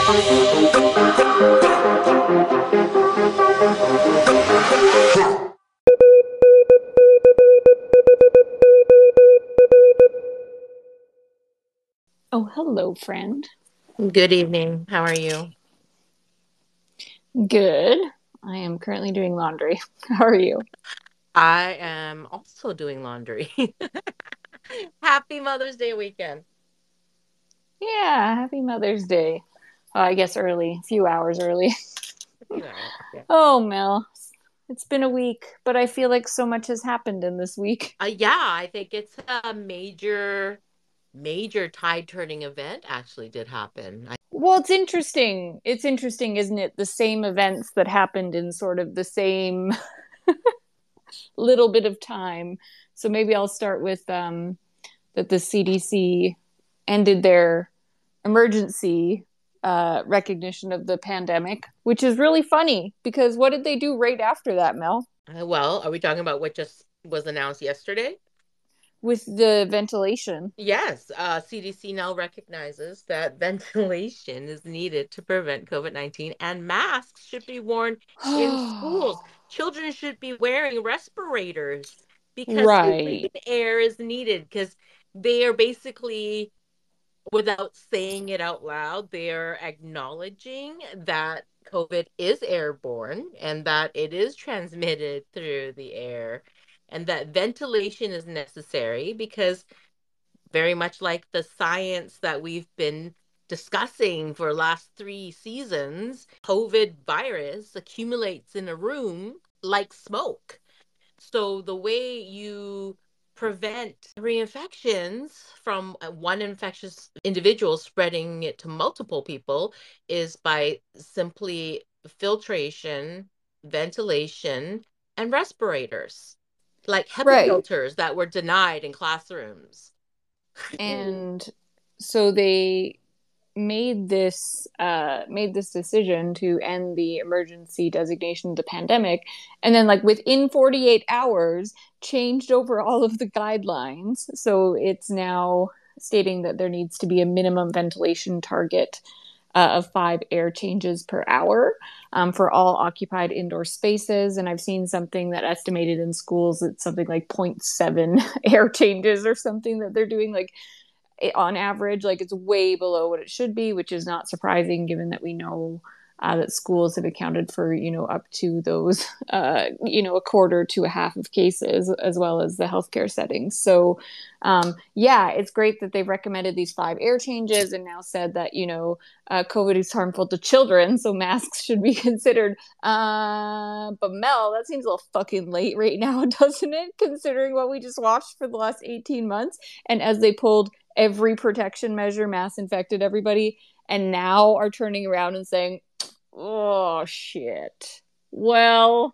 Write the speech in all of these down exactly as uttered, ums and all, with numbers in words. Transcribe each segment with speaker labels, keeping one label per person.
Speaker 1: Oh, hello, friend.
Speaker 2: Good evening. How are you?
Speaker 1: Good. I am currently doing laundry. How are you?
Speaker 2: I am also doing laundry. Happy Mother's Day weekend.
Speaker 1: Yeah, happy Mother's Day. Uh, I guess early, a few hours early.
Speaker 2: You know, yeah.
Speaker 1: Oh, Mel. It's been a week, but I feel like so much has happened in this week.
Speaker 2: Uh, yeah, I think it's a major, major tide turning event actually did happen. I,
Speaker 1: Well, it's interesting. It's interesting, isn't it? The same events that happened in sort of the same little bit of time. So maybe I'll start with um, that the C D C ended their emergency uh, recognition of the pandemic, which is really funny because what did they do right after that, Mel?
Speaker 2: uh, well, are we talking about what just was announced yesterday?
Speaker 1: With the ventilation.
Speaker 2: Yes, uh, C D C now recognizes that ventilation is needed to prevent COVID nineteen and masks should be worn in schools. Children should be wearing respirators because clean
Speaker 1: Right.
Speaker 2: air is needed because they are basically, without saying it out loud, they are acknowledging that COVID is airborne and that it is transmitted through the air and that ventilation is necessary because very much like the science that we've been discussing for last three seasons, COVID virus accumulates in a room like smoke. So the way you prevent reinfections from uh, one infectious individual spreading it to multiple people is by simply filtration, ventilation, and respirators, like HEPA
Speaker 1: Right.
Speaker 2: filters that were denied in classrooms.
Speaker 1: And so they made this uh made this decision to end the emergency designation of the pandemic, and then like within forty-eight hours changed over all of the guidelines, so it's now stating that there needs to be a minimum ventilation target uh, of five air changes per hour um, for all occupied indoor spaces. And I've seen something that estimated in schools it's something like zero point seven air changes or something that they're doing, like on average. Like it's way below what it should be, which is not surprising given that we know uh, that schools have accounted for, you know, up to those, uh, you know, a quarter to a half of cases, as well as the healthcare settings. So, um, yeah, it's great that they've recommended these five air changes and now said that, you know, uh, COVID is harmful to children, so masks should be considered. Uh, but Mel, that seems a little fucking late right now, doesn't it? Considering what we just watched for the last eighteen months. And as they pulled every protection measure, mass infected everybody, and now are turning around and saying, oh shit, well,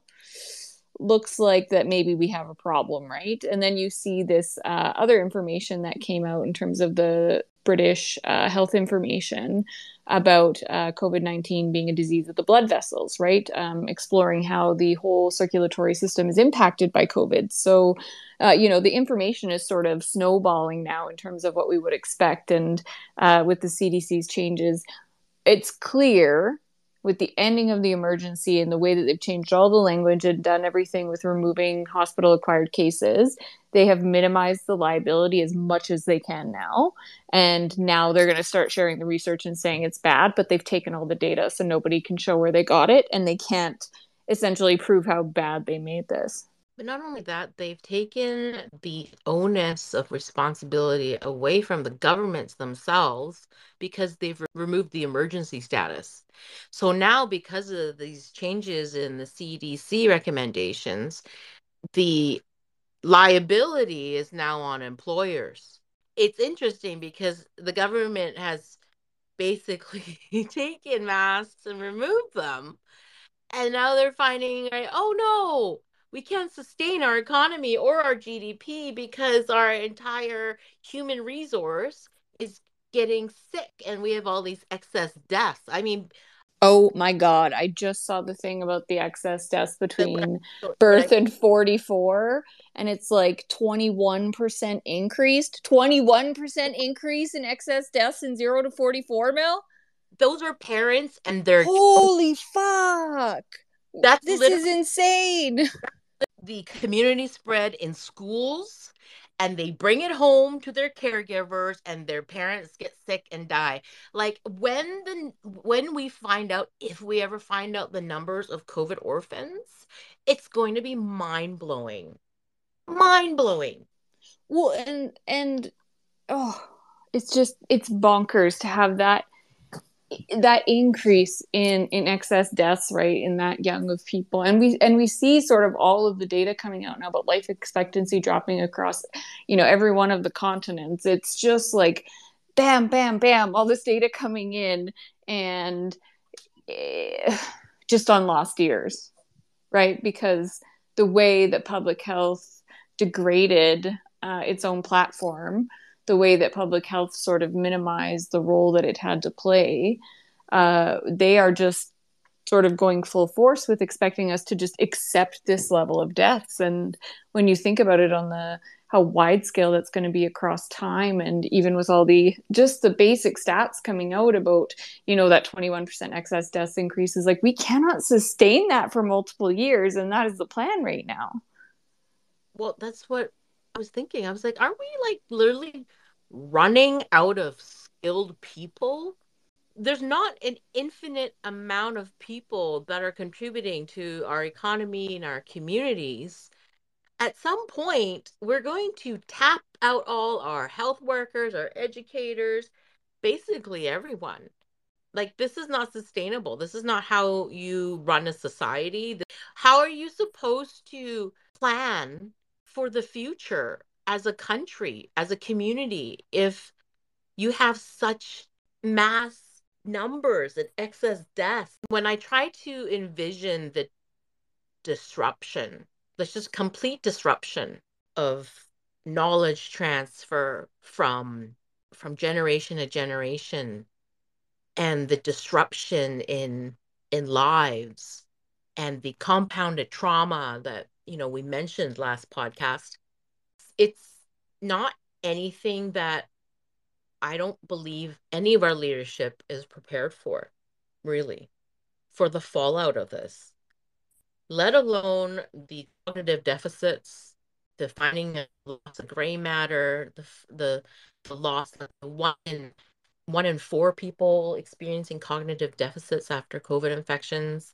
Speaker 1: looks like that maybe we have a problem, right? And then you see this uh, other information that came out in terms of the British uh, health information about uh, COVID nineteen being a disease of the blood vessels, right? Um, exploring how the whole circulatory system is impacted by COVID. So, uh, you know, the information is sort of snowballing now in terms of what we would expect. And uh, with the C D C's changes, it's clear with the ending of the emergency and the way that they've changed all the language and done everything with removing hospital acquired cases, they have minimized the liability as much as they can now. And now they're going to start sharing the research and saying it's bad, but they've taken all the data so nobody can show where they got it, and they can't essentially prove how bad they made this.
Speaker 2: But not only that, they've taken the onus of responsibility away from the governments themselves because they've re- removed the emergency status. So now, because of these changes in the C D C recommendations, the liability is now on employers. It's interesting because the government has basically taken masks and removed them, and now they're finding, right, oh no, we can't sustain our economy or our G D P because our entire human resource is getting sick and we have all these excess deaths. I mean,
Speaker 1: Oh my God. I just saw the thing about the excess deaths
Speaker 2: the, what
Speaker 1: between
Speaker 2: I, what I
Speaker 1: birth and forty-four, and it's like twenty-one percent increased. twenty-one percent increase in excess deaths in zero to forty-four, Mil?
Speaker 2: those are parents and their
Speaker 1: Holy fuck.
Speaker 2: that's
Speaker 1: This
Speaker 2: literally
Speaker 1: is insane.
Speaker 2: the community spread in schools, and they bring it home to their caregivers and their parents get sick and die. Like when the when we find out, if we ever find out the numbers of COVID orphans, it's going to be mind-blowing. Mind-blowing.
Speaker 1: Well, and and oh, it's just it's bonkers to have that that increase in in excess deaths, right, in that young of people. And we and we see sort of all of the data coming out now about life expectancy dropping across, you know, every one of the continents. It's just like bam, bam, bam, all this data coming in, and eh, just on lost years, right? Because the way that public health degraded uh, its own platform, the way that public health sort of minimized the role that it had to play, uh, they are just sort of going full force with expecting us to just accept this level of deaths. And when you think about it on the how wide scale that's going to be across time, and even with all the just the basic stats coming out about, you know, that twenty-one percent excess deaths increases, like we cannot sustain that for multiple years, and that is the plan right now.
Speaker 2: Well, that's what I was thinking. I was like, aren't we like literally running out of skilled people? There's not an infinite amount of people that are contributing to our economy and our communities. At some point, we're going to tap out all our health workers, our educators, basically everyone. Like, this is not sustainable. This is not how you run a society. How are you supposed to plan for the future as a country, as a community, if you have such mass numbers and excess deaths? When I try to envision the disruption, there's just complete disruption of knowledge transfer from from generation to generation, and the disruption in in lives, and the compounded trauma that, you know, we mentioned last podcast. It's not anything that I don't believe any of our leadership is prepared for, really, for the fallout of this, let alone the cognitive deficits, the finding of loss of gray matter, the the, the loss of one in one in four people experiencing cognitive deficits after COVID infections.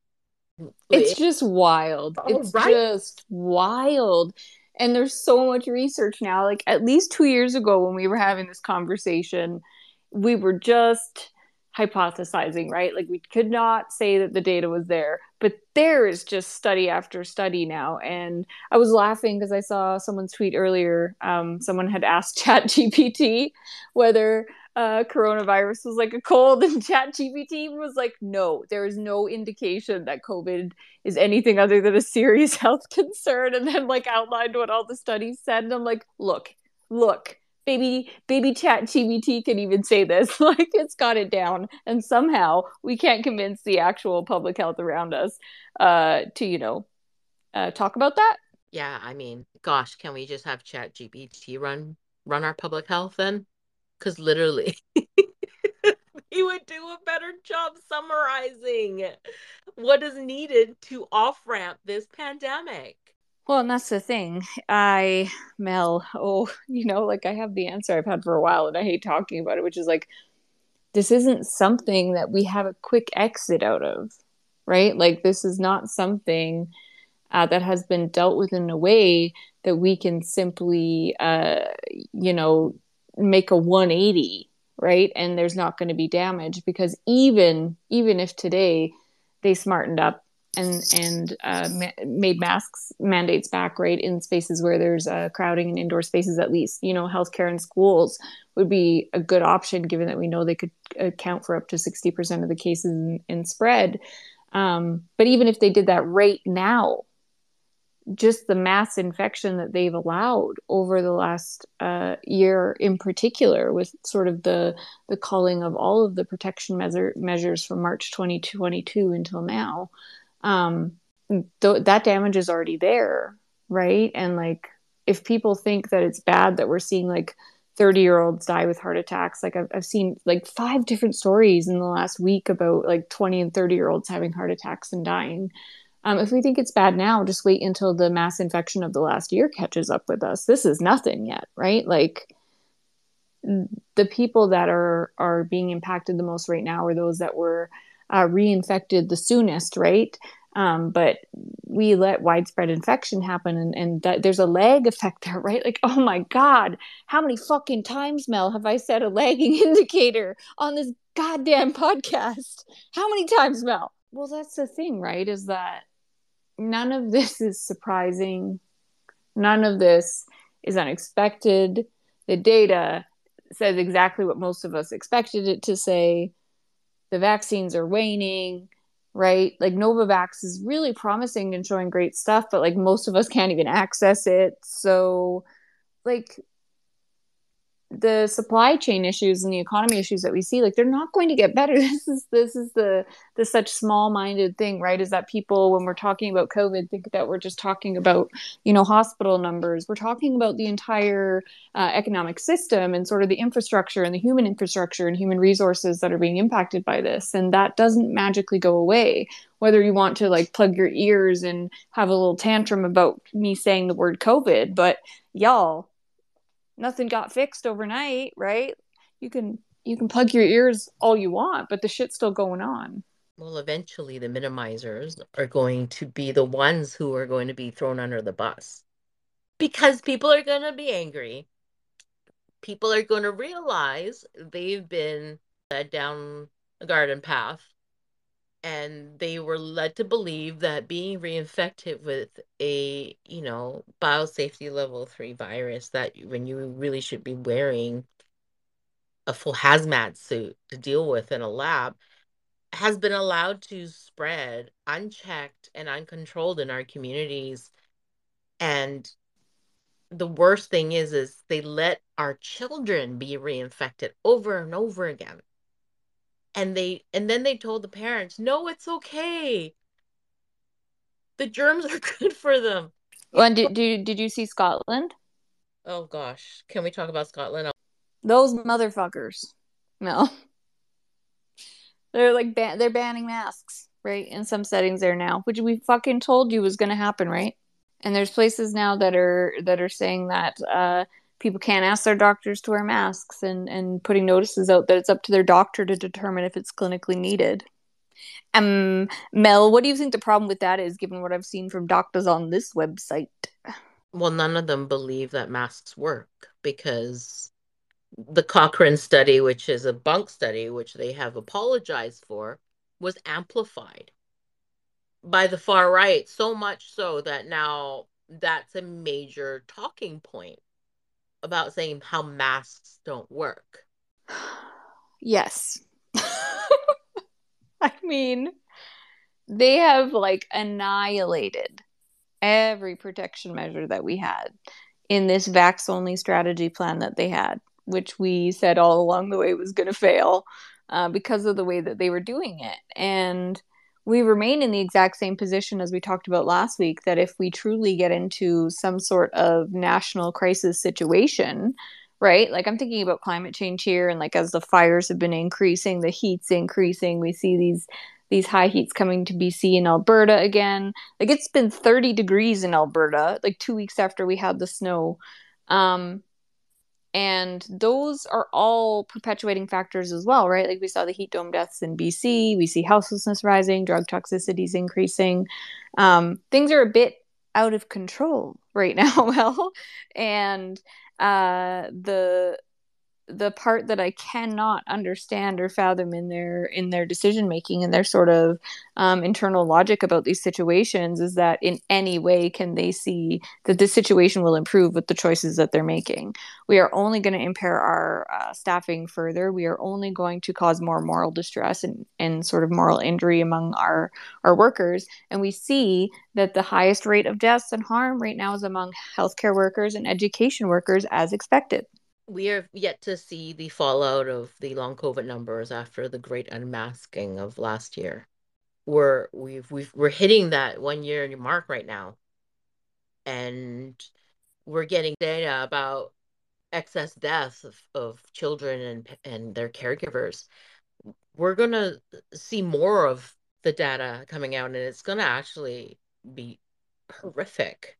Speaker 1: It's
Speaker 2: It,
Speaker 1: just wild.
Speaker 2: oh,
Speaker 1: It's
Speaker 2: right.
Speaker 1: just wild. And there's so much research now. Like at least two years ago when we were having this conversation, we were just hypothesizing, right? Like we could not say that the data was there, but there is just study after study now. And I was laughing because I saw someone's tweet earlier. Um, someone had asked ChatGPT whether uh, coronavirus was like a cold, and ChatGPT was like, no, there is no indication that COVID is anything other than a serious health concern, and then like outlined what all the studies said. And I'm like, look, look, baby, baby ChatGPT can even say this. Like it's got it down, and somehow we can't convince the actual public health around us uh, to, you know, uh, talk about that.
Speaker 2: Yeah, I mean, gosh, can we just have Chat G P T run run our public health then? Because literally, he would do a better job summarizing what is needed to off ramp this pandemic.
Speaker 1: Well, and that's the thing. I, Mel, oh, you know, like I have the answer I've had for a while, and I hate talking about it, which is like, this isn't something that we have a quick exit out of, right? Like, this is not something uh, that has been dealt with in a way that we can simply, uh, you know, make a one eighty, right? And there's not going to be damage, because even even if today they smartened up and and uh, ma- made masks mandates back, right, in spaces where there's uh, crowding in indoor spaces, at least, you know, healthcare and schools would be a good option, given that we know they could account for up to sixty percent of the cases in, in spread. Um, but even if they did that right now, just the mass infection that they've allowed over the last uh, year in particular, with sort of the the culling of all of the protection measure, measures from March twenty twenty-two until now, um, th- that damage is already there, right? And like, if people think that it's bad that we're seeing like thirty year olds die with heart attacks. Like I've, I've seen like five different stories in the last week about like twenty and thirty year olds having heart attacks and dying. Um, if we think it's bad now, just wait until the mass infection of the last year catches up with us. This is nothing yet, right? Like the people that are are being impacted the most right now are those that were uh, reinfected the soonest, right? Um, but we let widespread infection happen, and, and that there's a lag effect there, right? Like, oh my God, how many fucking times, Mel, have I said a lagging indicator on this goddamn podcast? How many times, Mel? Well, that's the thing, right? Is that none of this is surprising. None of this is unexpected. The data says exactly what most of us expected it to say. The vaccines are waning, right? Like Novavax is really promising and showing great stuff, but like most of us can't even access it. So, like, the supply chain issues and the economy issues that we see, like, they're not going to get better. This is this is the the such small-minded thing, right? Is that people, when we're talking about COVID, think that we're just talking about, you know, hospital numbers. We're talking about the entire uh, economic system and sort of the infrastructure and the human infrastructure and human resources that are being impacted by this, and that doesn't magically go away. Whether you want to like plug your ears and have a little tantrum about me saying the word COVID, but y'all, nothing got fixed overnight, right? You can you can plug your ears all you want, but the shit's still going on.
Speaker 2: Well, eventually the minimizers are going to be the ones who are going to be thrown under the bus because people are going to be angry. People are going to realize they've been led down a garden path, and they were led to believe that being reinfected with a, you know, biosafety level three virus, that when you really should be wearing a full hazmat suit to deal with in a lab, has been allowed to spread unchecked and uncontrolled in our communities. And the worst thing is is they let our children be reinfected over and over again. And they and then they told the parents, "No, it's okay. The germs are good for them."
Speaker 1: Well, did, did, did you see Scotland?
Speaker 2: Oh gosh, can we talk about Scotland?
Speaker 1: Those motherfuckers. No. They're like ban- they're banning masks, right? In some settings there now, which we fucking told you was going to happen, right? And there's places now that are that are saying that uh, people can't ask their doctors to wear masks, and and putting notices out that it's up to their doctor to determine if it's clinically needed. Um, Mel, what do you think the problem with that is, given what I've seen from doctors on this website?
Speaker 2: Well, none of them believe that masks work because the Cochrane study, which is a bunk study, which they have apologized for, was amplified by the far right, so much so that now that's a major talking point about saying how masks don't work.
Speaker 1: Yes. I mean, they have like annihilated every protection measure that we had in this vax only strategy plan that they had, which we said all along the way was going to fail uh, because of the way that they were doing it. And we remain in the exact same position as we talked about last week, that if we truly get into some sort of national crisis situation, right? Like I'm thinking about climate change here, and like as the fires have been increasing, the heat's increasing, we see these these high heats coming to B C and Alberta again. Like it's been thirty degrees in Alberta, like two weeks after we had the snow. Um, and those are all perpetuating factors as well, right? Like we saw the heat dome deaths in B C, we see houselessness rising, drug toxicities increasing. Um, things are a bit out of control right now, well, and uh, the the part that I cannot understand or fathom in their in their decision making and their sort of um, internal logic about these situations is that in any way can they see that this situation will improve with the choices that they're making. We are only going to impair our uh, staffing further. We are only going to cause more moral distress and, and sort of moral injury among our our workers. And we see that the highest rate of deaths and harm right now is among healthcare workers and education workers, as expected.
Speaker 2: We are yet to see the fallout of the long COVID numbers after the great unmasking of last year. We're we've we've we're hitting that one year mark right now, and we're getting data about excess deaths of, of children and and their caregivers, we're gonna see more of the data coming out, and it's gonna actually be horrific.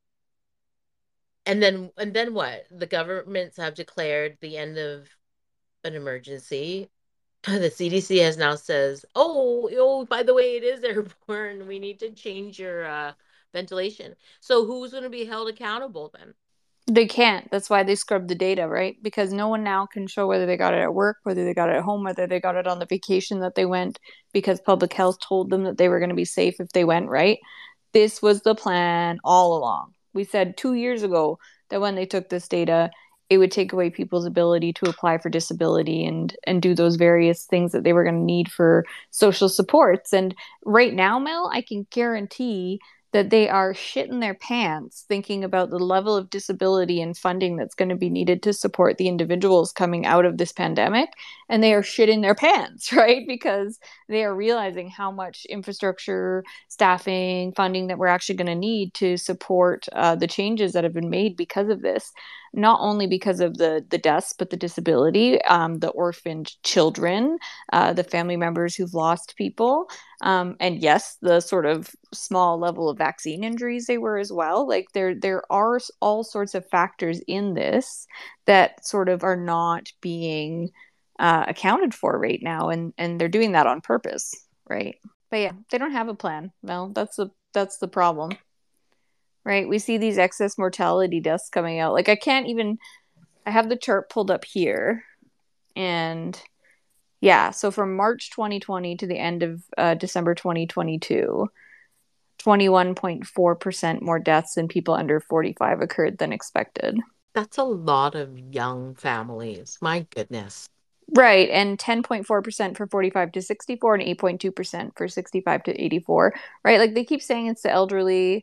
Speaker 2: And then and then what? The governments have declared the end of an emergency. The C D C has now says, "Oh, oh, by the way, it is airborne. We need to change your uh, ventilation." So who's going to be held accountable then?
Speaker 1: They can't. That's why they scrub the data, right? Because no one now can show whether they got it at work, whether they got it at home, whether they got it on the vacation that they went, because public health told them that they were going to be safe if they went, right? This was the plan all along. We said two years ago that when they took this data, it would take away people's ability to apply for disability and and do those various things that they were going to need for social supports. And right now, Mel, I can guarantee that they are shitting their pants thinking about the level of disability and funding that's going to be needed to support the individuals coming out of this pandemic. And they are shitting their pants, right? Because they are realizing how much infrastructure, staffing, funding that we're actually going to need to support uh, the changes that have been made because of this. Not only because of the the deaths, but the disability, um, the orphaned children, uh, the family members who've lost people, um, and yes, the sort of small level of vaccine injuries they were as well. Like there, there are all sorts of factors in this that sort of are not being uh, accounted for right now, and and they're doing that on purpose, right? But yeah, they don't have a plan. Well, that's the that's the problem, right? We see these excess mortality deaths coming out. Like I can't even. I have the chart pulled up here, and yeah, so from March twenty twenty to the end of uh, December twenty twenty-two, twenty-one point four percent more deaths in people under forty-five occurred than expected.
Speaker 2: That's a lot of young families. My goodness.
Speaker 1: Right, and ten point four percent for forty-five to sixty-four and eight point two percent for sixty-five to eighty-four, right? Like they keep saying it's the elderly.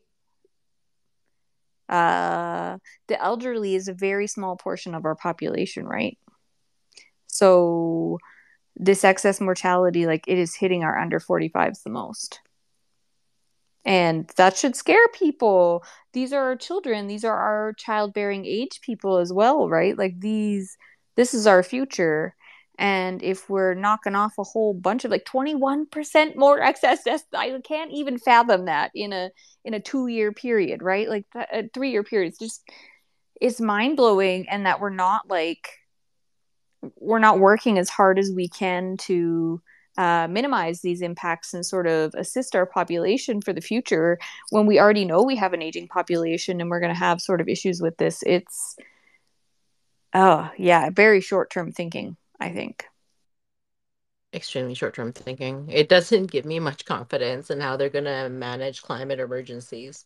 Speaker 1: Uh, the elderly is a very small portion of our population, right? So this excess mortality, like it is hitting our under forty-fives the most. And that should scare people. These are our children. These are our childbearing age people as well, right? Like these, this is our future. And if we're knocking off a whole bunch of like twenty-one percent more excess deaths, I can't even fathom that in a in a two year period, right? Like a three year period. It's just it's mind blowing, and that we're not like we're not working as hard as we can to uh, minimize these impacts and sort of assist our population for the future when we already know we have an aging population and we're going to have sort of issues with this. It's, oh, yeah, very short term thinking, I think.
Speaker 2: Extremely short-term thinking. It doesn't give me much confidence in how they're going to manage climate emergencies.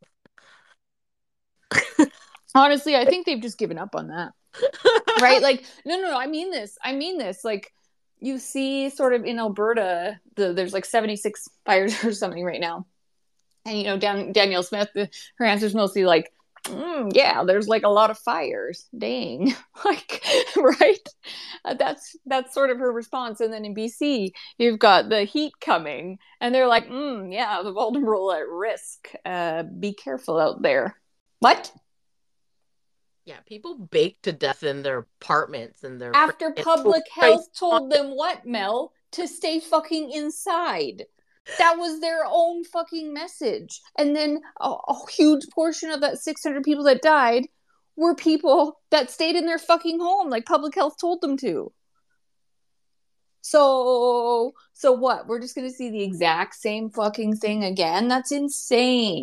Speaker 1: Honestly, I think they've just given up on that. Right? Like, no, no, no, I mean this. I mean this. Like, you see sort of in Alberta, the, there's like seventy-six fires or something right now. And, you know, Dan- Danielle Smith, the, her answer's mostly like, mm, yeah, there's like a lot of fires. Dang. Like, right? Uh, that's that's sort of her response. And then in B C, you've got the heat coming. And they're like, mm, yeah, the vulnerable at risk. Uh, be careful out there. What?
Speaker 2: Yeah, people bake to death in their apartments and their
Speaker 1: After
Speaker 2: freaking
Speaker 1: public
Speaker 2: Christ.
Speaker 1: health told them what, Mel? To stay fucking inside. That was their own fucking message. And then a, a huge portion of that six hundred people that died were people that stayed in their fucking home, like public health told them to. So, so what? We're just going to see the exact same fucking thing again? That's insane.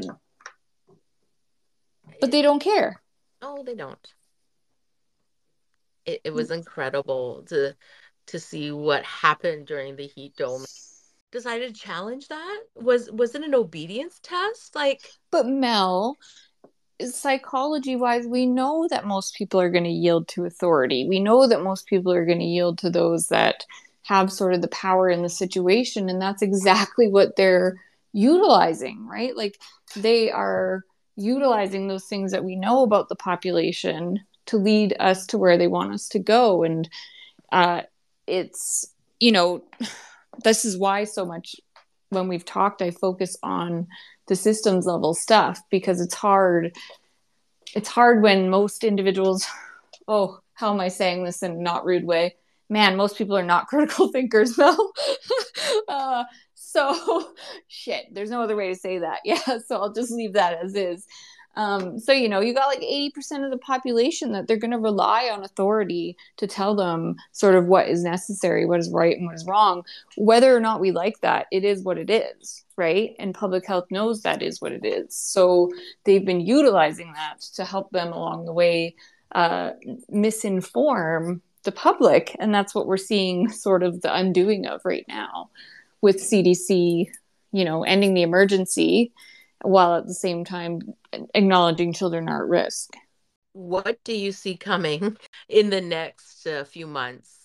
Speaker 1: But they don't care.
Speaker 2: Oh, they don't. It, it was incredible to to see what happened during the heat dome. Decided to challenge that? Was was it an obedience test? Like,
Speaker 1: But Mel, psychology wise, we know that most people are going to yield to authority. We know that most people are going to yield to those that have sort of the power in the situation. And that's exactly what they're utilizing, right? Like they are utilizing those things that we know about the population to lead us to where they want us to go. And uh, it's, you know, this is why so much when we've talked, I focus on the systems level stuff because it's hard. It's hard when most individuals, oh, how am I saying this in a not rude way? Man, most people are not critical thinkers, Mel. uh, so shit, there's no other way to say that. Yeah, so I'll just leave that as is. Um, so you know, you got like eighty percent of the population that they're going to rely on authority to tell them sort of what is necessary, what is right, and what is wrong. Whether or not we like that, it is what it is, right? And public health knows that is what it is. So they've been utilizing that to help them along the way uh, misinform the public. And that's what we're seeing sort of the undoing of right now with C D C, you know, ending the emergency while at the same time acknowledging children are at risk.
Speaker 2: What do you see coming in the next uh, few months?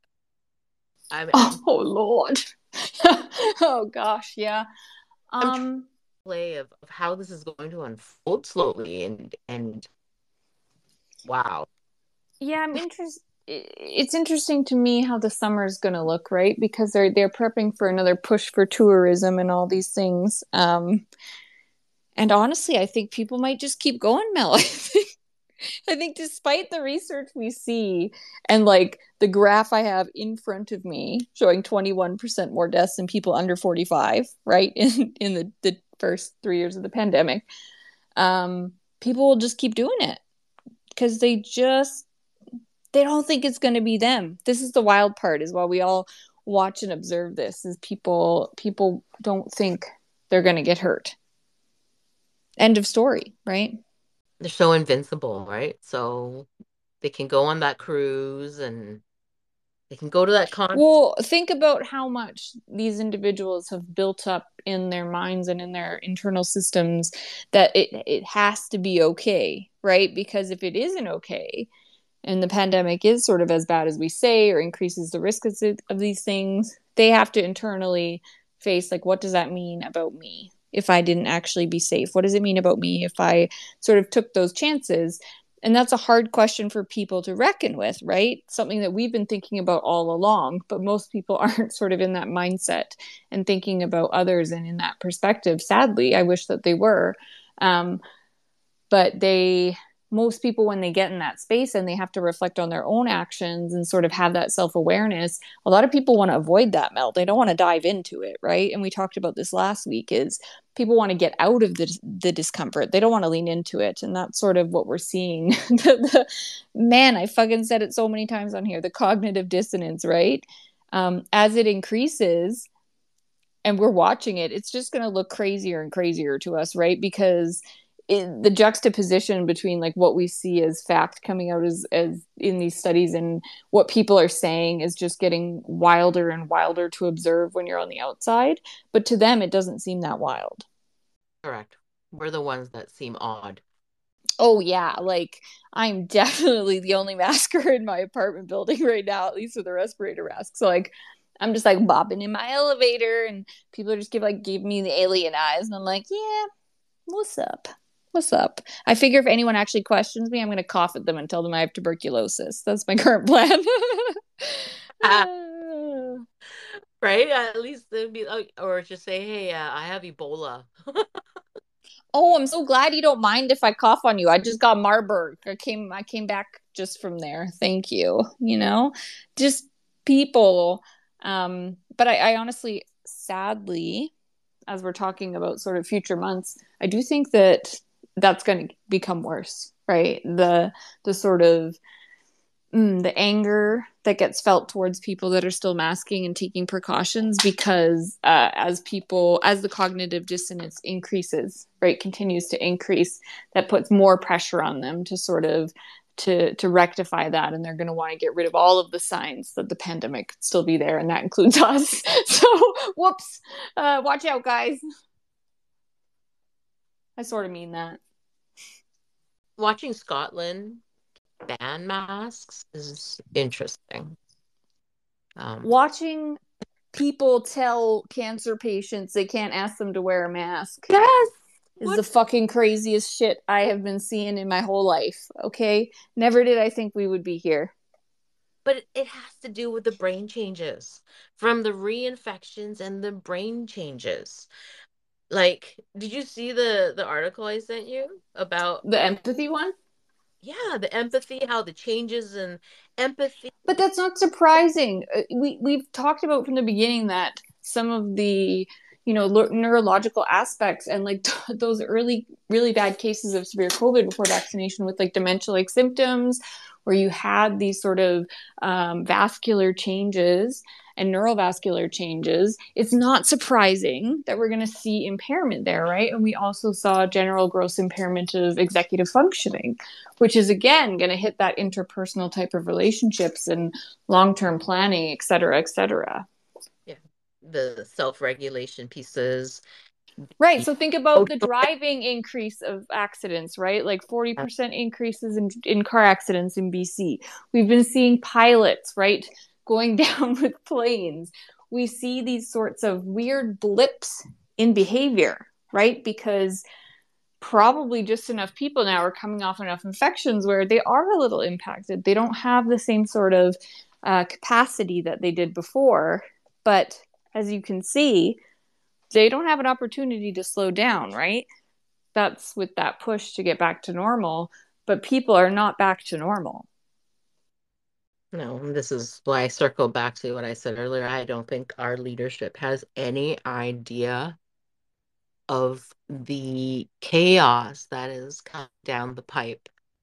Speaker 2: I mean, I'm,
Speaker 1: Oh, Lord. Oh, gosh. Yeah.
Speaker 2: I'm trying
Speaker 1: Um,
Speaker 2: to play of, of how this is going to unfold slowly and and wow.
Speaker 1: yeah, I'm interested. It's interesting to me how the summer is going to look, right? Because they're they're prepping for another push for tourism and all these things. Um, and honestly, I think people might just keep going, Mel. I think, I think despite the research we see and like the graph I have in front of me showing twenty-one percent more deaths in people under forty-five, right? In in the, the first three years of the pandemic, um, people will just keep doing it because they just they don't think it's going to be them. This is the wild part is while we all watch and observe this is people people don't think they're going to get hurt. End of story, right?
Speaker 2: They're so invincible, right? So they can go on that cruise and they can go to that concert.
Speaker 1: Well, think about how much these individuals have built up in their minds and in their internal systems that it it has to be okay, right? Because if it isn't okay, and the pandemic is sort of as bad as we say or increases the risk of these things, they have to internally face like, what does that mean about me if I didn't actually be safe? What does it mean about me if I sort of took those chances? And that's a hard question for people to reckon with, right? Something that we've been thinking about all along, but most people aren't sort of in that mindset and thinking about others and in that perspective. Sadly, I wish that they were. Um, but they most people when they get in that space and they have to reflect on their own actions and sort of have that self-awareness, a lot of people want to avoid that, Mel. They don't want to dive into it, right? And we talked about this last week is people want to get out of the, the discomfort. They don't want to lean into it. And that's sort of what we're seeing. the, the, man, I fucking said it so many times on here, the cognitive dissonance, right? Um, as it increases and we're watching it, it's just going to look crazier and crazier to us, right? Because it, the juxtaposition between like what we see as fact coming out as, as in these studies and what people are saying is just getting wilder and wilder to observe when you're on the outside. But to them, it doesn't seem that wild.
Speaker 2: Correct. We're the ones that seem odd.
Speaker 1: Oh yeah, like I'm definitely the only masker in my apartment building right now, at least with a respirator mask. So like I'm just like bobbing in my elevator and people are just give like give me the alien eyes and I'm like, yeah, what's up? What's up? I figure if anyone actually questions me, I'm gonna cough at them and tell them I have tuberculosis. That's my current plan.
Speaker 2: Right? At least they'd be like, or just say, hey, uh, I have Ebola.
Speaker 1: Oh, I'm so glad you don't mind if I cough on you. I just got Marburg. I came I came back just from there. Thank you. You know, just people. Um, but I, I honestly, sadly, as we're talking about sort of future months, I do think that that's going to become worse, right? The the sort of mm, the anger that gets felt towards people that are still masking and taking precautions because uh, as people as the cognitive dissonance increases, right, continues to increase, that puts more pressure on them to sort of to to rectify that, and they're going to want to get rid of all of the signs that the pandemic could still be there, and that includes us. So whoops, uh, watch out, guys. I sort of mean that.
Speaker 2: Watching Scotland ban masks is interesting. Um,
Speaker 1: Watching people tell cancer patients they can't ask them to wear a mask
Speaker 2: yes.
Speaker 1: is
Speaker 2: What?
Speaker 1: the fucking craziest shit I have been seeing in my whole life. Okay? Never did I think we would be here.
Speaker 2: But it has to do with the brain changes from the reinfections and the brain changes. Like, did you see the the article I sent you about
Speaker 1: The empathy one?
Speaker 2: yeah, the empathy, how the changes in empathy.
Speaker 1: But that's not surprising. Uh, We we've talked about from the beginning that some of the, you know, lo- neurological aspects and like those early really bad cases of severe COVID before vaccination with like dementia-like symptoms, where you had these sort of um, vascular changes and neurovascular changes. It's not surprising that we're going to see impairment there, right? And we also saw general gross impairment of executive functioning, which is again going to hit that interpersonal type of relationships and long-term planning, et cetera, et cetera.
Speaker 2: Yeah, the self-regulation pieces.
Speaker 1: Right.
Speaker 2: The
Speaker 1: So think about the
Speaker 2: social.
Speaker 1: driving increase of accidents, right? Like forty percent increases in, in car accidents in B C. We've been seeing pilots, right, going down with planes. We see these sorts of weird blips in behavior, right? Because probably just enough people now are coming off enough infections where they are a little impacted. They don't have the same sort of uh, capacity that they did before. But as you can see, they don't have an opportunity to slow down, right? That's with that push to get back to normal. But people are not back to normal.
Speaker 2: No, this is why I circle back to what I said earlier. I don't think our leadership has any idea of the chaos that is coming down the pipe,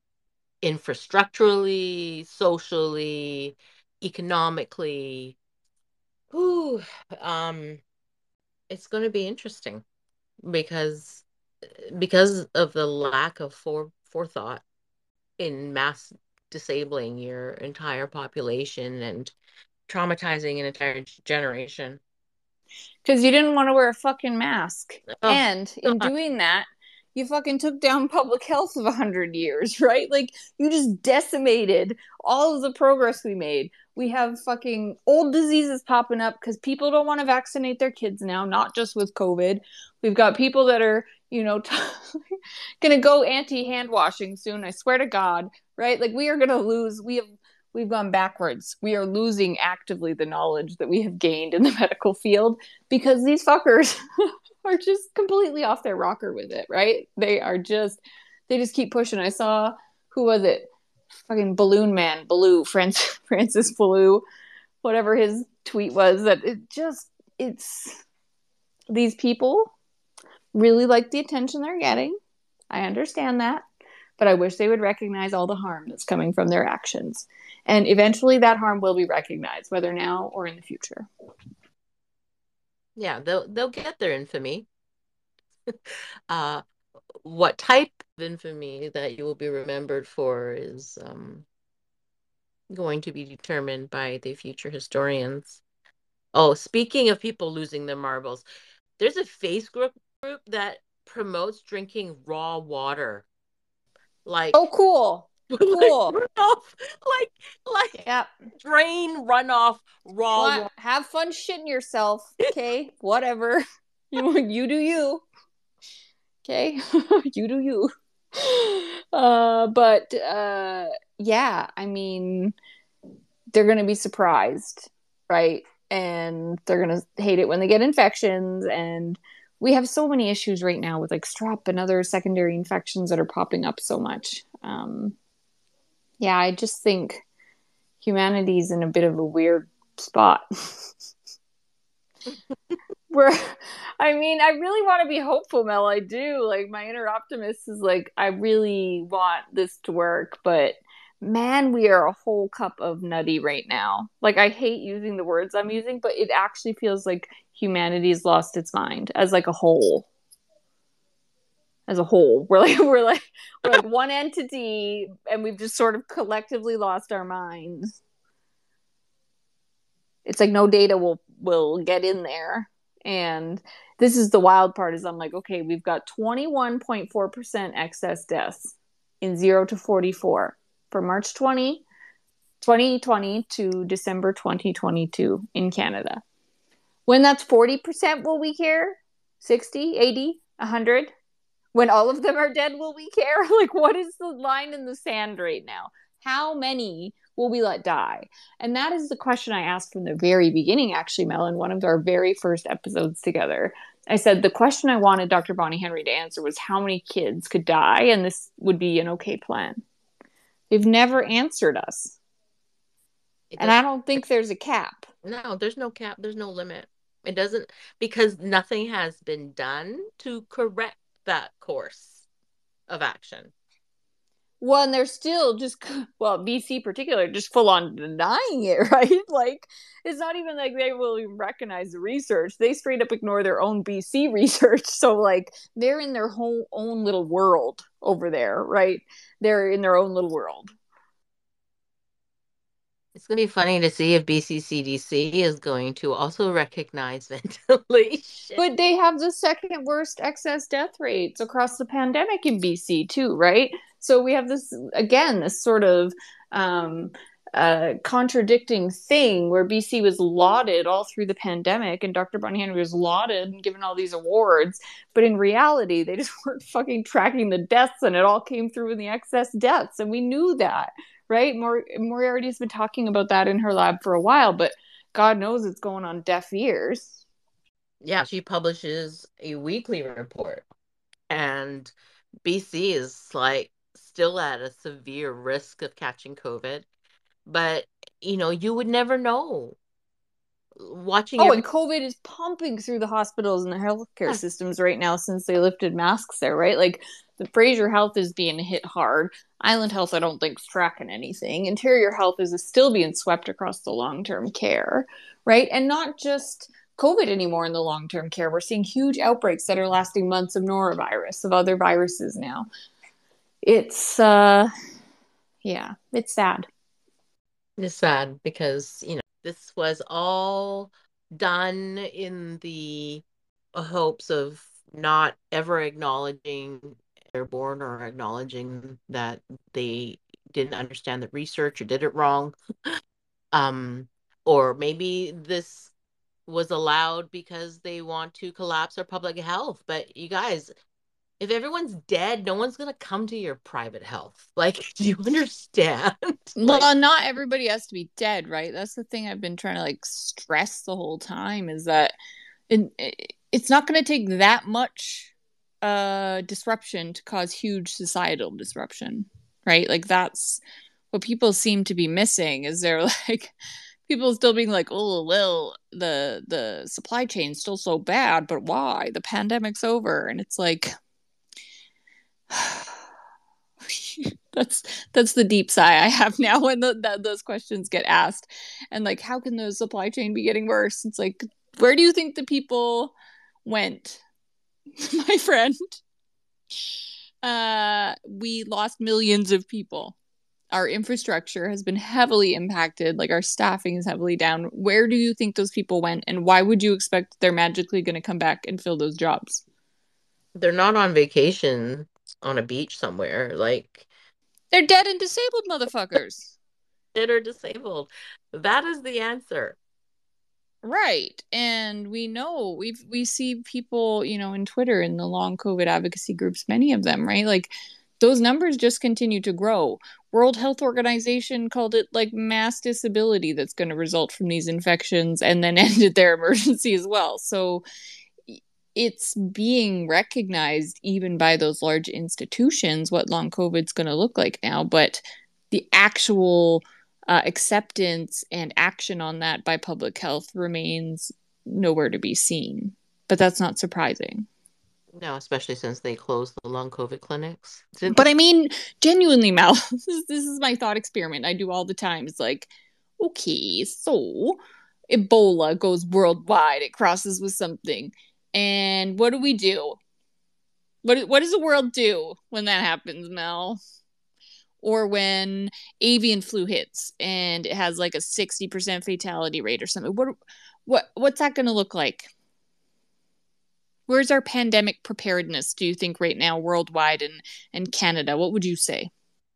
Speaker 2: infrastructurally, socially, economically. Whew, um, it's going to be interesting because because of the lack of fore, forethought in mass disabling your entire population and traumatizing an entire generation.
Speaker 1: Because you didn't want to wear a fucking mask.
Speaker 2: Oh,
Speaker 1: And in
Speaker 2: God.
Speaker 1: doing that, you fucking took down public health of a hundred years, right? Like you just decimated all of the progress we made. We have fucking old diseases popping up because people don't want to vaccinate their kids now, not just with COVID. We've got people that are, you know, t- gonna go anti hand washing soon. I swear to God, right? Like we are gonna lose. We have we've gone backwards. We are losing actively the knowledge that we have gained in the medical field because these fuckers are just completely off their rocker with it, right? They are just, they just keep pushing. I saw, who was it? Fucking Balloon Man, Baloo, Francis, Francis Baloo, whatever his tweet was, that it just, it's, these people really like the attention they're getting. I understand that. But I wish they would recognize all the harm that's coming from their actions. And eventually that harm will be recognized, whether now or in the future.
Speaker 2: Yeah, they'll they'll get their infamy. Uh, what type of infamy that you will be remembered for is um, going to be determined by the future historians. Oh, speaking of people losing their marbles, there's a Facebook group that promotes drinking raw water,
Speaker 1: Oh,
Speaker 2: like
Speaker 1: cool.
Speaker 2: like
Speaker 1: Cool.
Speaker 2: runoff, like like
Speaker 1: Yep.
Speaker 2: drain runoff raw
Speaker 1: What?
Speaker 2: water.
Speaker 1: Have fun shitting yourself. Okay. Whatever. You, you do you. Okay. You do you. Uh, but uh, yeah, I mean, they're going to be surprised, right? And they're going to hate it when they get infections. And we have so many issues right now with like strep and other secondary infections that are popping up so much. Um, yeah, I just think humanity's in a bit of a weird spot. Where, I mean, I really want to be hopeful, Mel. I do. Like, my inner optimist is like, I really want this to work, but man, we are a whole cup of nutty right now. Like, I hate using the words I'm using, but it actually feels like humanity's lost its mind as like a whole. As a whole, we're like we're like we're like one entity, and we've just sort of collectively lost our minds. It's like no data will will get in there. And this is the wild part is I'm like, okay, we've got twenty-one point four percent excess deaths in zero to forty-four from March twentieth, twenty twenty to December twenty twenty-two in Canada. When that's forty percent, will we care? sixty, eighty, one hundred? When all of them are dead, will we care? Like, what is the line in the sand right now? How many will we let die? And that is the question I asked from the very beginning, actually, Mel, in one of our very first episodes together. I said the question I wanted Doctor Bonnie Henry to answer was how many kids could die, and this would be an okay plan. They've never answered us.
Speaker 2: It
Speaker 1: And
Speaker 2: does
Speaker 1: I don't think there's a cap.
Speaker 2: no, there's no cap, there's no limit. It doesn't because nothing has been done to correct that course of action.
Speaker 1: Well, and they're still just, well, B C particular, just full on denying it, right? Like, it's not even like they will even recognize the research. They straight up ignore their own B C research. So, like, they're in their whole own little world over there, right? They're in their own little world.
Speaker 2: It's going to be funny to see if B C C D C is going to also recognize ventilation.
Speaker 1: But they have the second worst excess death rates across the pandemic in B C too, right? So we have this again, this sort of um, uh, contradicting thing where B C was lauded all through the pandemic, and Doctor Bonnie Henry was lauded and given all these awards, but in reality, they just weren't fucking tracking the deaths, and it all came through in the excess deaths, and we knew that, right? Mor- Moriarty's been talking about that in her lab for a while, but God knows it's going on deaf ears.
Speaker 2: Yeah, she publishes a weekly report, and B C is like still at a severe risk of catching COVID. But, you know, you would never know. Watching
Speaker 1: Oh,
Speaker 2: every
Speaker 1: and COVID is pumping through the hospitals and the healthcare
Speaker 2: yes,
Speaker 1: systems right now since they lifted masks there, right? Like the Fraser Health is being hit hard. Island Health, I don't think, is tracking anything. Interior Health is still being swept across the long term care, right? And not just COVID anymore in the long term care. We're seeing huge outbreaks that are lasting months of norovirus, of other viruses now. It's, uh, yeah, it's sad.
Speaker 2: it's sad because, you know, this was all done in the hopes of not ever acknowledging airborne or acknowledging that they didn't understand the research or did it wrong. Um, or maybe this was allowed because they want to collapse our public health. But you guys, if everyone's dead, no one's gonna come to your private health. Like, do you understand? Like,
Speaker 1: Well, not everybody has to be dead, right? That's the thing I've been trying to like stress the whole time is that it, it's not going to take that much uh disruption to cause huge societal disruption, right? Like that's what people seem to be missing is they're like people still being like, "Oh, well, the the supply chain's still so bad, but why? The pandemic's over." And it's like that's that's the deep sigh I have now when the, the, those questions get asked, and like, how can the supply chain be getting worse? It's like, where do you think the people went, my friend? Uh, we lost millions of people. Our infrastructure has been heavily impacted. Like our staffing is heavily down. Where do you think those people went, and why would you expect they're magically going to come back and fill those jobs?
Speaker 2: they're not on vacation on a beach somewhere. Like,
Speaker 1: They're dead and disabled motherfuckers.
Speaker 2: dead or disabled. That is the answer.
Speaker 1: Right. And we know we we see people, you know, in Twitter in the long COVID advocacy groups, many of them, right? Like those numbers just continue to grow. World Health Organization called it like mass disability that's going to result from these infections and then ended their emergency as well. So it's being recognized even by those large institutions what long COVID's going to look like now, but the actual uh, acceptance and action on that by public health remains nowhere to be seen. But that's not surprising.
Speaker 2: No, especially since they closed the long COVID clinics. Didn't
Speaker 1: But
Speaker 2: they?
Speaker 1: I mean, genuinely, Mel, this is, this is my thought experiment I do all the time. It's like, okay, so Ebola goes worldwide, it crosses with something. And what do we do? What what does the world do when that happens, Mel? Or when avian flu hits and it has like a sixty percent fatality rate or something. What what what's that going to look like? Where's our pandemic preparedness, do you think, right now worldwide and and Canada? What would you say?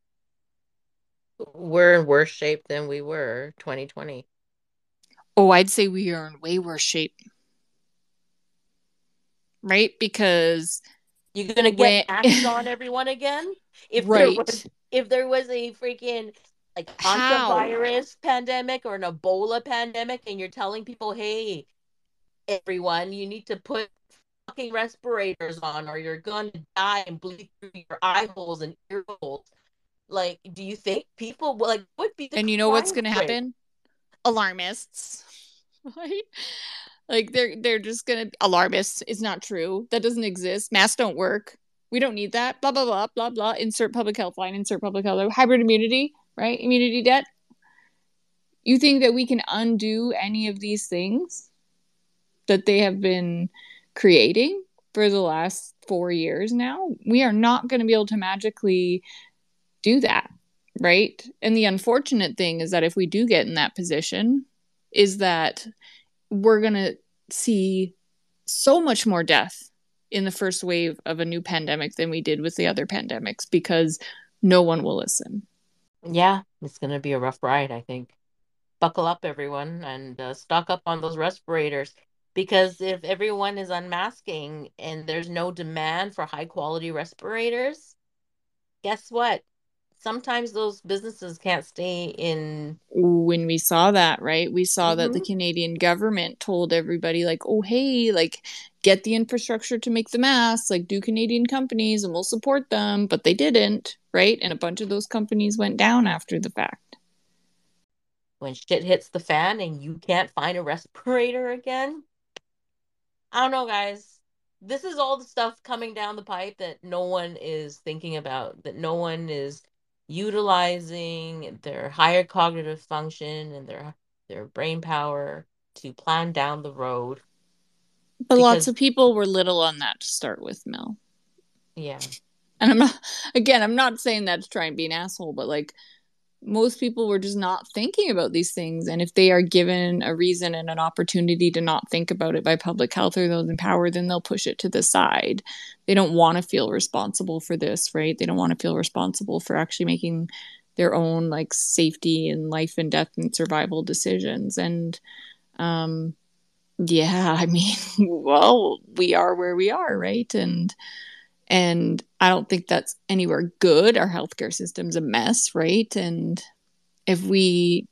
Speaker 2: We're in worse shape than we were twenty twenty.
Speaker 1: Oh, I'd say we are in way worse shape, right? Because
Speaker 2: You're gonna get
Speaker 1: when
Speaker 2: masks on everyone again? If there was
Speaker 1: right.
Speaker 2: if there was a freaking like
Speaker 1: How?
Speaker 2: hantavirus pandemic or an Ebola pandemic and you're telling people, hey, everyone, you need to put fucking respirators on or you're gonna die and bleed through your eye holes and ear holes. Like, do you think people will, like, what would be the
Speaker 1: And you know what's
Speaker 2: crime
Speaker 1: going to
Speaker 2: rate?
Speaker 1: happen? Alarmists. Right? Like they're they're just going to alarmists is not true. That doesn't exist. Masks don't work. We don't need that. Blah blah blah blah blah. Insert public health line, insert public health. Hybrid immunity, right? Immunity debt. You think that we can undo any of these things that they have been creating for the last four years now? We are not going to be able to magically do that, right? And the unfortunate thing is that if we do get in that position, is that we're going to see so much more death in the first wave of a new pandemic than we did with the other pandemics because no one will listen.
Speaker 2: Yeah, it's going to be a rough ride, I think. Buckle up, everyone, and uh, stock up on those respirators. Because if everyone is unmasking and there's no demand for high quality respirators, guess what? Sometimes those businesses can't stay in.
Speaker 1: When we saw that, right? We saw that the
Speaker 2: Mhm.
Speaker 1: Canadian government told everybody, like, oh, hey, like, get the infrastructure to make the masks, like, do Canadian companies and we'll support them. But they didn't, right? And a bunch of those companies went down after the fact.
Speaker 2: When shit hits the fan and you can't find a respirator again, I don't know, guys. This is all the stuff coming down the pipe that no one is thinking about, that no one is utilizing their higher cognitive function and their their brain power to plan down the road.
Speaker 1: But lots
Speaker 2: Because
Speaker 1: of people were little on that to start with, Mel.
Speaker 2: yeah,
Speaker 1: And I'm not, again, I'm not saying that to try and be an asshole, but like, most people were just not thinking about these things. And if they are given a reason and an opportunity to not think about it by public health or those in power, then they'll push it to the side. They don't want to feel responsible for this, right? They don't want to feel responsible for actually making their own like safety and life and death and survival decisions. And um, yeah, I mean, well, we are where we are, right? And and I don't think that's anywhere good. Our healthcare system's a mess, right? And if we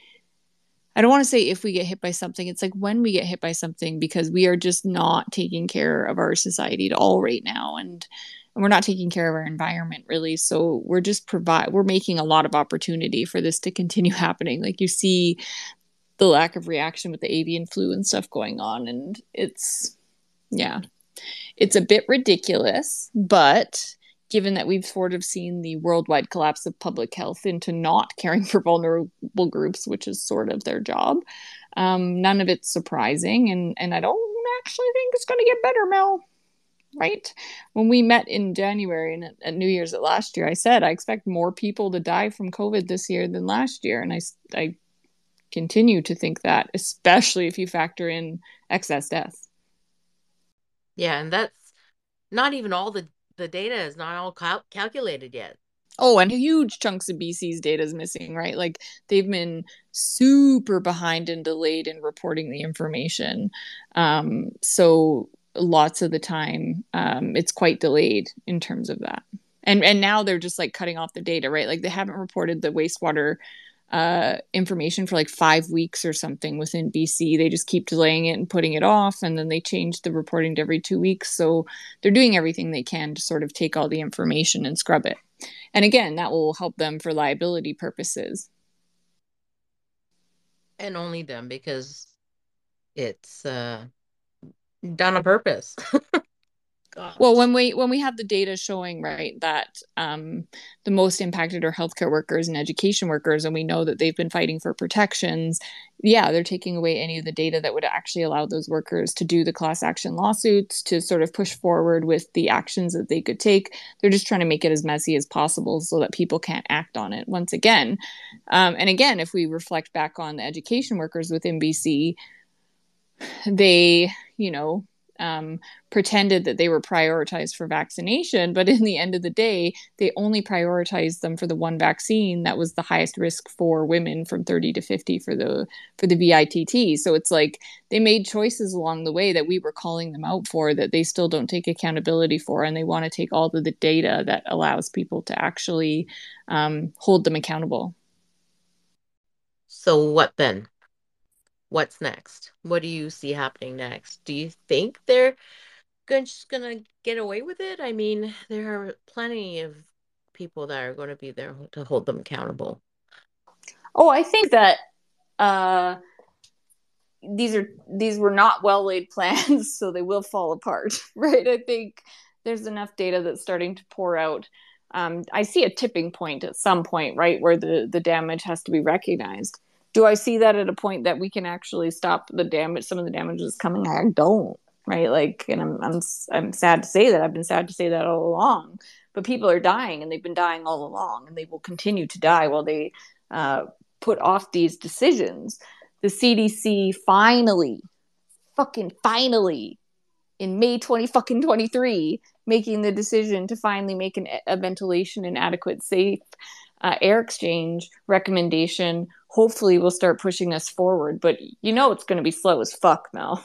Speaker 1: I don't want to say if we get hit by something, it's like when we get hit by something because we are just not taking care of our society at all right now, and and we're not taking care of our environment really. So we're just provide we're making a lot of opportunity for this to continue happening. Like you see the lack of reaction with the avian flu and stuff going on, and it's yeah, it's a bit ridiculous, but given that we've sort of seen the worldwide collapse of public health into not caring for vulnerable groups, which is sort of their job, um, none of it's surprising. And, and I don't actually think it's going to get better, Mel. Right? When we met in January and at, at New Year's at last year, I said I expect more people to die from COVID this year than last year. And I, I continue to think that, especially if you factor in excess deaths.
Speaker 2: yeah, and that's not even all the the data is not all cal calculated yet.
Speaker 1: Oh, and huge chunks of B C's data is missing, right? Like they've been super behind and delayed in reporting the information. Um, so lots of the time, um, it's quite delayed in terms of that. And and now they're just like cutting off the data, right? Like they haven't reported the wastewater uh, information for like five weeks or something within B C. They just keep delaying it and putting it off, and then they change the reporting to every two weeks. So they're doing everything they can to sort of take all the information and scrub it. And again, that will help them for liability purposes.
Speaker 2: And only them, because it's uh done on purpose.
Speaker 1: Well,
Speaker 2: Gosh.
Speaker 1: when we when we have the data showing right that um, the most impacted are healthcare workers and education workers, and we know that they've been fighting for protections, yeah, they're taking away any of the data that would actually allow those workers to do the class action lawsuits to sort of push forward with the actions that they could take. They're just trying to make it as messy as possible so that people can't act on it. Once again, um, and again, if we reflect back on the education workers within B C, they, you know, um, pretended that they were prioritized for vaccination, but in the end of the day, they only prioritized them for the one vaccine that was the highest risk for women from thirty to fifty for the for the V I T T. So it's like they made choices along the way that we were calling them out for that they still don't take accountability for, and they want to take all of the data that allows people to actually um, hold them accountable.
Speaker 2: So what then? What's next? What do you see happening next? Do you think they're gon- just gonna get away with it? I mean, there are plenty of people that are going to be there to hold them accountable.
Speaker 1: Oh, I think that uh, these are these were not well laid plans, so they will fall apart, right? I think there's enough data that's starting to pour out. Um, I see a tipping point at some point, right, where the the damage has to be recognized. Do I see that at a point that we can actually stop the damage? Some of the damage that's coming, I don't, right? Like, and I'm I'm I'm sad to say that. I've been sad to say that all along. But people are dying, and they've been dying all along, and they will continue to die while they uh, put off these decisions. The C D C finally, fucking finally, in May twenty fucking twenty-three, making the decision to finally make an, a ventilation and adequate safe uh, air exchange recommendation. Hopefully, will start pushing us forward. But you know it's going to be slow as fuck, Mel.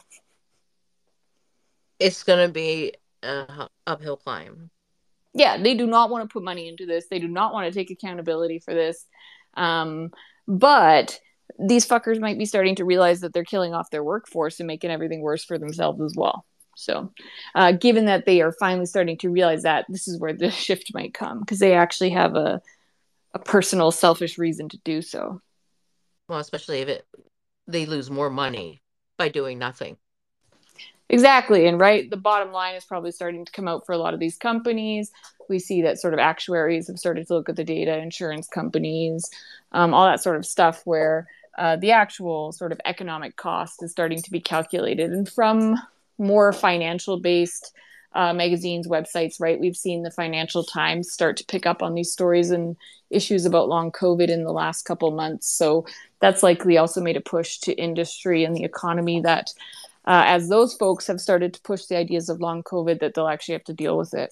Speaker 2: It's going to be a uphill climb.
Speaker 1: Yeah, they do not want to put money into this. They do not want to take accountability for this. Um, but these fuckers might be starting to realize that they're killing off their workforce and making everything worse for themselves as well. So, uh, given that they are finally starting to realize that, this is where the shift might come, because they actually have a, a personal, selfish reason to do so.
Speaker 2: Well, especially if it they lose more money by doing nothing.
Speaker 1: Exactly. And right, the bottom line is probably starting to come out for a lot of these companies. We see that sort of actuaries have started to look at the data, insurance companies, um, all that sort of stuff, where uh, the actual sort of economic cost is starting to be calculated. And from more financial based uh, magazines, websites, right, we've seen the Financial Times start to pick up on these stories and issues about long COVID in the last couple months. So that's likely also made a push to industry and the economy that uh, as those folks have started to push the ideas of long COVID, that they'll actually have to deal with it.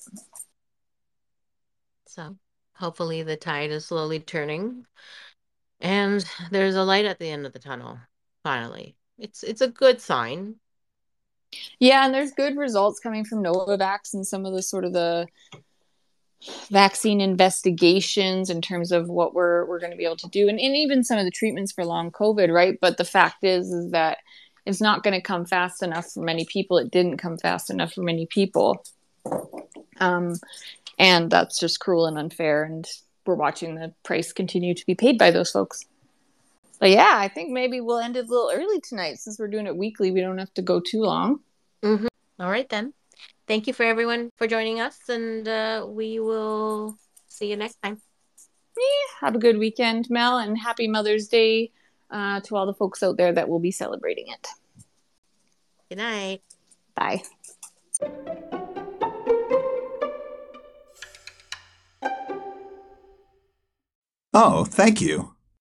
Speaker 2: So hopefully the tide is slowly turning and there's a light at the end of the tunnel. Finally, it's it's a good sign.
Speaker 1: Yeah, and there's good results coming from Novavax and some of the sort of the vaccine investigations in terms of what we're we're going to be able to do, and, and even some of the treatments for long COVID, right? But the fact is, is that it's not going to come fast enough for many people. It didn't come fast enough for many people, um, and that's just cruel and unfair. And we're watching the price continue to be paid by those folks. But yeah, I think maybe we'll end it a little early tonight since we're doing it weekly. We don't have to go too long.
Speaker 2: Mm-hmm. All right then. Thank you for everyone for joining us, and uh, we will see you next time.
Speaker 1: Yeah, have a good weekend, Mel, and happy Mother's Day uh, to all the folks out there that will be celebrating it.
Speaker 2: Good night.
Speaker 1: Bye.
Speaker 3: Oh, thank you.